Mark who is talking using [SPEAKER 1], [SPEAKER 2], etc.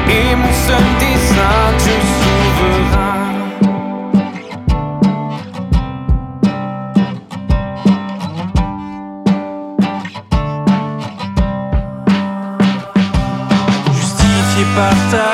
[SPEAKER 1] et mon seul dessein, Dieu souverain. Justifié par ta